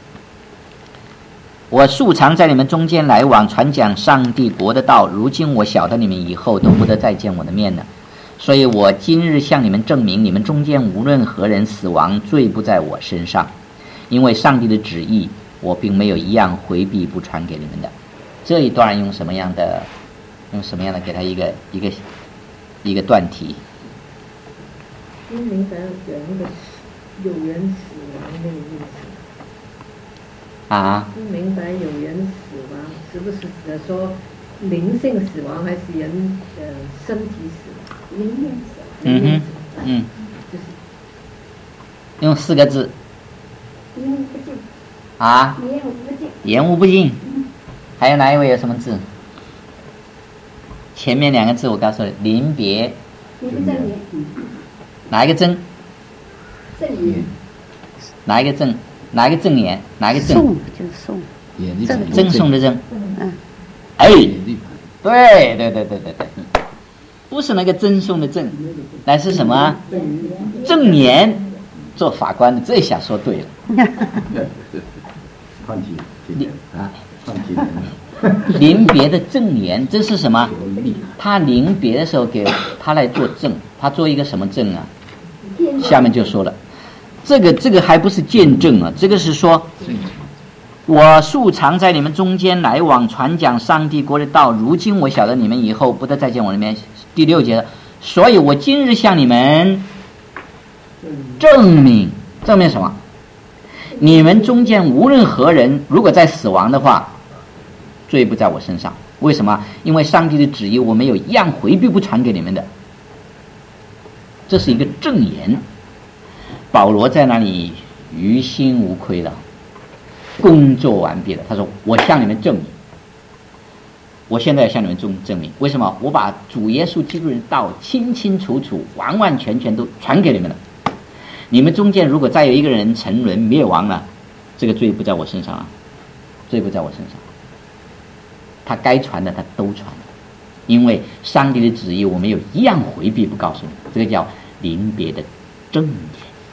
我素常在你们中间来往，传讲上帝国的道。如今我晓得你们以后都不得再见我的面了，所以我今日向你们证明，你们中间无论何人死亡，罪不在我身上，因为上帝的旨意，我并没有一样回避不传给你们的。这一段用什么样的，用什么样的给他一个一个一个断题？ 不明白有那个有人死亡那个意思啊？ 不明白有人死亡是不是指的说灵性死亡，还是人呃身体死亡？灵命死亡。 嗯哼，嗯， 就是用四个字。 言无不尽。 啊？ 言无不尽。 言无不尽。还有哪一位有什么字？前面两个字我告诉你，临别。 名不正言。 哪一个正？ 正言。 哪一个正？哪一个正言？哪一个正？ 送就是送。 赠送的赠。 嗯。 哎，对对对对对对，不是那个赠送的赠，乃是什么？正言。 做法官的这下说对了。 判几几年啊？ 判几年？ 临别的证言，这是什么？他临别的时候给他来做证，他做一个什么证啊？下面就说了，这个这个还不是见证啊，这个是说，我素常在你们中间来往传讲上帝国的道，如今我晓得你们以后不得再见我里面。第六节，所以我今日向你们证明，证明什么？你们中间无论何人，如果在死亡的话，罪不在我身上。为什么？因为上帝的旨意我没有一样回避不传给你们的，这是一个证言。保罗在那里于心无愧了，工作完毕了。他说：“我向你们证明，我现在向你们证证明，为什么？我把主耶稣基督的道清清楚楚、完完全全都传给你们了。你们中间如果再有一个人沉沦灭亡了，这个罪不在我身上啊，罪不在我身上。他该传的他都传了，因为上帝的旨意我没有一样回避不告诉你，这个叫临别的证言。”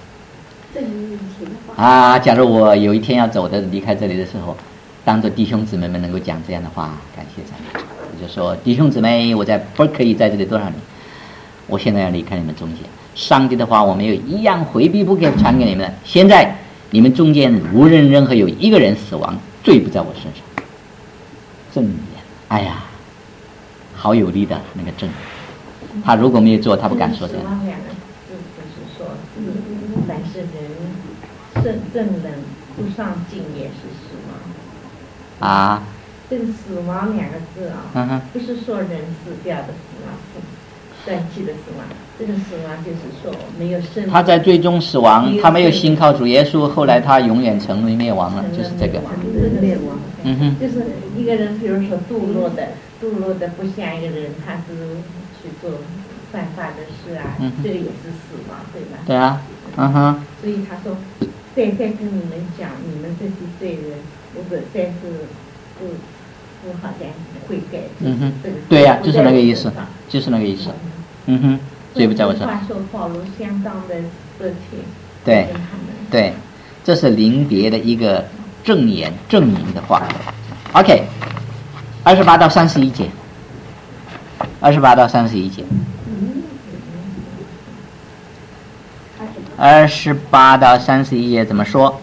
啊，假如我有一天要走的离开这里的时候，当着弟兄姊妹们能够讲这样的话，感谢上帝。我就说，弟兄姊妹，我在不可以在这里多少年，我现在要离开你们中间。上帝的话我没有一样回避不给传给你们的。现在你们中间无论任何有一个人死亡，罪不在我身上。证言，哎呀，好有力的那个证。他如果没有做，他不敢说这样。 但是人正正人不上进也是死亡啊。 这个死亡两个字啊， 嗯哼， 不是说人死掉的死亡，断气的死亡。这个死亡就是说没有生命。 他在最终死亡，他没有信靠主耶稣，后来他永远成为灭亡了，就是这个。 灭亡。 嗯哼。 就是一个人，比如说堕落的，堕落的不像一个人，他是去做犯法的事啊， 嗯、 这个也是死亡，对吧？ 对啊。嗯哼， 所以他说，再再跟你们讲，你们这些罪人，如果再是不不好像悔改， 嗯哼，对呀、啊，就是那个意思，就是那个意思。嗯哼，罪不在我身上。 话说保罗相当的热情， 对对，这是临别的一个证言证明的话。OK， 二十八到三十一节，二十八到三十一节。二十八到三十一页怎么说？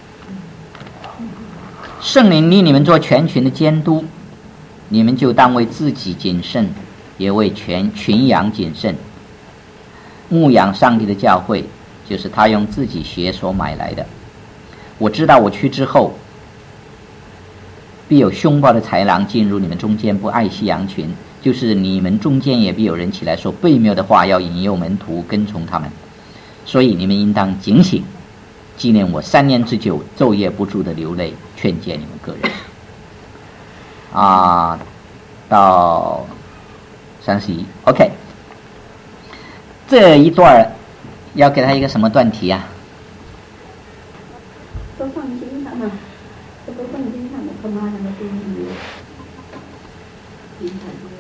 圣灵立你们做全群的监督，你们就当为自己谨慎，也为全群羊谨慎。牧养上帝的教会，就是他用自己血所买来的。我知道我去之后，必有凶暴的豺狼进入你们中间，不爱惜羊群，就是你们中间也必有人起来说悖谬的话，要引诱门徒跟从他们。所以你们应当警醒，纪念我三年之久昼夜不住的流泪，劝诫你们个人。啊，到三十一 ，OK， 这一段要给他一个什么段题啊？ 都放心上嘛，这都放心上的，他妈那个东西。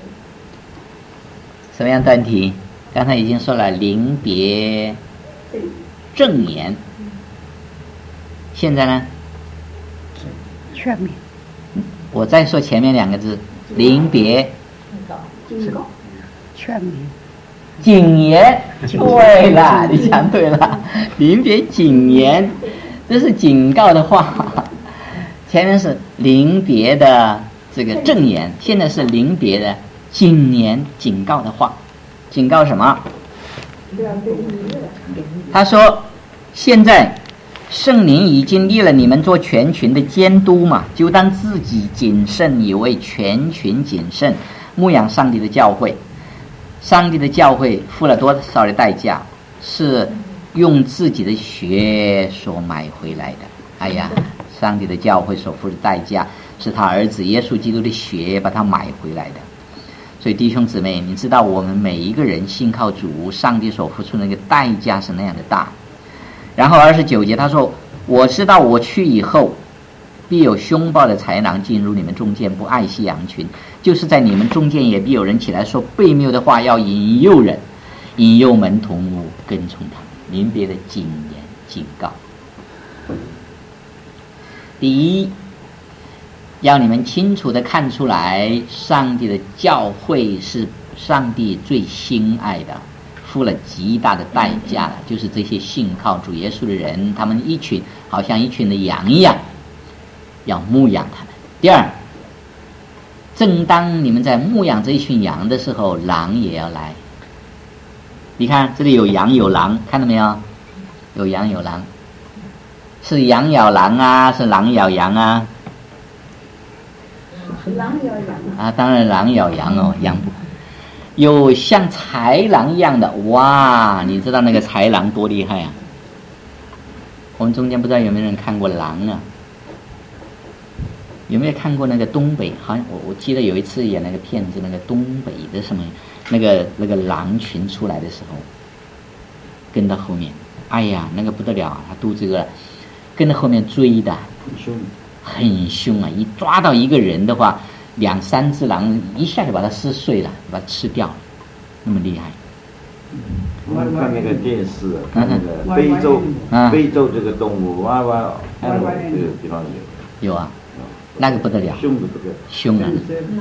什么样段题？刚才已经说了临别证言，现在呢？ 劝勉。 我再说前面两个字，临别警告，劝勉。 警言，对了，你讲对了，临别警言，这是警告的话。前面是临别的这个证言，现在是临别的警言，警告的话。警告什么？他说现在圣灵已经立了你们做全群的监督嘛，就当自己谨慎，以为全群谨慎，牧养上帝的教会。上帝的教会付了多少的代价，是用自己的血所买回来的。哎呀，上帝的教会所付的代价是他儿子耶稣基督的血把它买回来的。所以弟兄姊妹，你知道我们每一个人信靠主，上帝所付出的那个代价是那样的大。然后二十九节他说，我知道我去以后必有凶暴的豺狼进入你们中间，不爱惜羊群，就是在你们中间也必有人起来说悖谬的话，要引诱人，引诱门徒跟从他。临别的警言， 警告。第一，要你们清楚地看出来，上帝的教会是上帝最心爱的，付了极大的代价了，就是这些信靠主耶稣的人，他们一群好像一群的羊一样，要牧养他们。第二，正当你们在牧养这一群羊的时候，狼也要来。你看这里有羊有狼，看到没有？有羊有狼，是羊咬狼啊，是狼咬羊啊？ 狼咬羊啊，当然狼咬羊哦，羊不有像豺狼一样的。哇，你知道那个豺狼多厉害啊？我们中间不知道有没有人看过狼啊？有没有看过那个东北？好像我我记得有一次演那个片子，那个东北的什么那个那个狼群出来的时候，跟到后面，哎呀，那个不得了啊！他肚子饿了，跟着后面追的， 很凶， 很凶啊！一抓到一个人的话，两三只狼一下就把它撕碎了，把它吃掉了，那么厉害。 我们看那个电视，看那个非洲，非洲这个动物，哇哇，这个地方有。 有啊，那个不得了， 凶的不得了， 凶啊！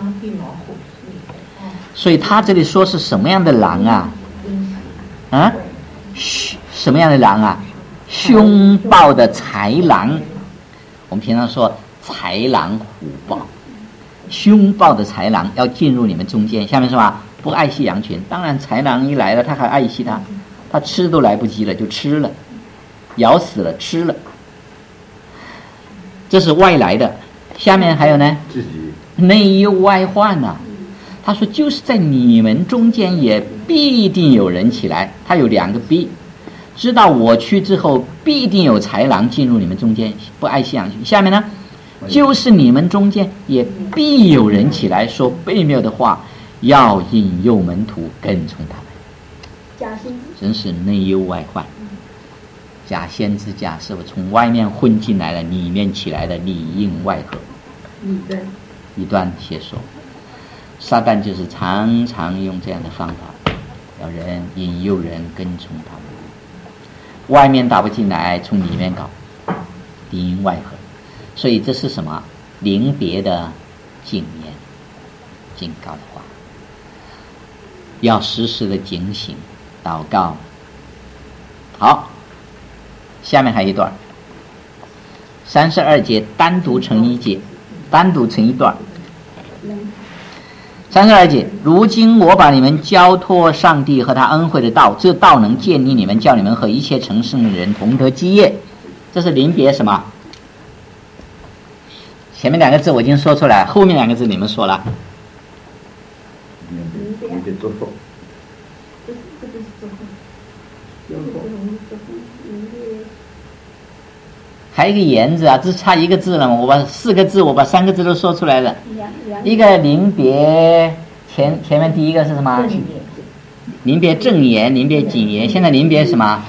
所以他这里说是什么样的狼啊？啊，什么样的狼啊？凶暴的豺狼。我们平常说豺狼虎豹，凶暴的豺狼要进入你们中间。下面是吧？不爱惜羊群，当然豺狼一来了，他还爱惜它，他吃都来不及了，就吃了，咬死了，吃了。这是外来的。下面还有呢， 自己内忧外患呐、啊。他说就是在你们中间也必定有人起来，他有两个必，知道我去之后必定有豺狼进入你们中间，不爱惜羊群。下面呢，就是你们中间也必有人起来说悖谬的话，要引诱门徒跟从他们。 假先知真是内忧外患。假先知假师傅从外面混进来了，里面起来的里应外合， 异端， 异端邪说。撒旦就是常常用这样的方法，要人引诱人跟从他们。外面打不进来，从里面搞，里应外合。所以这是什么？临别的警言、警告的话，要时时的警醒、祷告。好。下面还有一段，三十二节单独成一节，单独成一段。三十二节，如今我把你们交托上帝和他恩惠的道，这道能建立你们，叫你们和一切成圣的人同得基业。这是临别什么？前面两个字我已经说出来，后面两个字你们说了。 你得做错。 这这就是做错，这是不容易做错。 还有一个言字啊，只差一个字了嘛，我把四个字，我把三个字都说出来了。一个临别，前前面第一个是什么？临别正言，临别谨言。现在临别什么？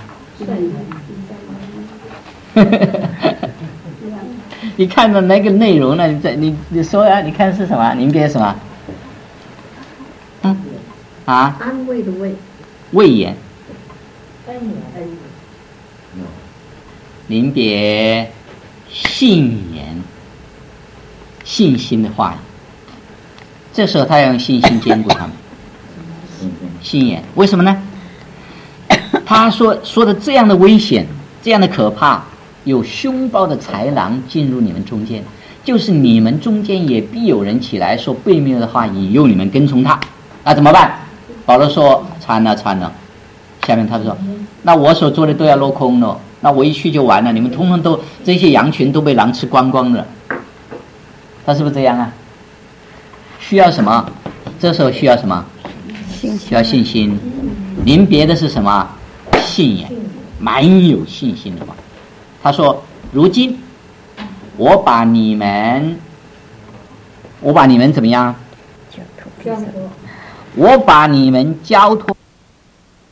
你看到那个内容呢？你在你你说呀、啊？你看是什么？临别什么？嗯，啊？ 安慰的慰， 慰言。 恩言， 临别信言，信心的话语。这时候他要用信心兼顾他们。信言，为什么呢？他说说的这样的危险，这样的可怕，有凶暴的豺狼进入你们中间，就是你们中间也必有人起来说悖谬的话，引诱你们跟从他。那怎么办？保罗说惨了惨了。下面他说，那我所做的都要落空了，那我一去就完了，你们通通都这些羊群都被狼吃光光了。他是不是这样啊？需要什么？这时候需要什么？需要信心。临别的是什么？信仰，蛮有信心的话。他说，如今我把你们我把你们怎么样？ 交托， 我把你们交托